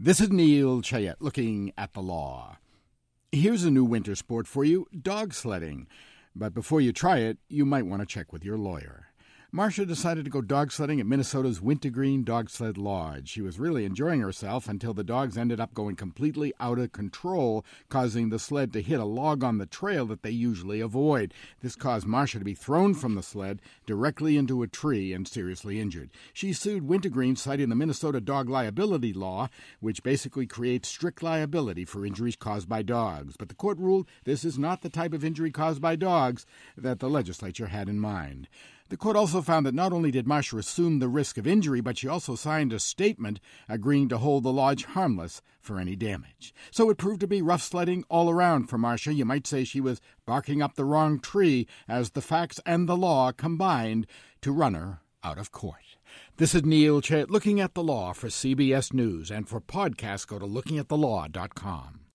This is Neil Chayette looking at the law. Here's a new winter sport for you, dog sledding. But before you try it, you might want to check with your lawyer. Marcia decided to go dog sledding at Minnesota's Wintergreen Dog Sled Lodge. She was really enjoying herself until the dogs ended up going completely out of control, causing the sled to hit a log on the trail that they usually avoid. This caused Marcia to be thrown from the sled directly into a tree and seriously injured. She sued Wintergreen, citing the Minnesota dog liability law, which basically creates strict liability for injuries caused by dogs. But the court ruled this is not the type of injury caused by dogs that the legislature had in mind. The court also found that not only did Marcia assume the risk of injury, but she also signed a statement agreeing to hold the lodge harmless for any damage. So it proved to be rough sledding all around for Marcia. You might say she was barking up the wrong tree as the facts and the law combined to run her out of court. This is Neil Chayette looking at the law for CBS News, and for podcasts go to lookingatthelaw.com.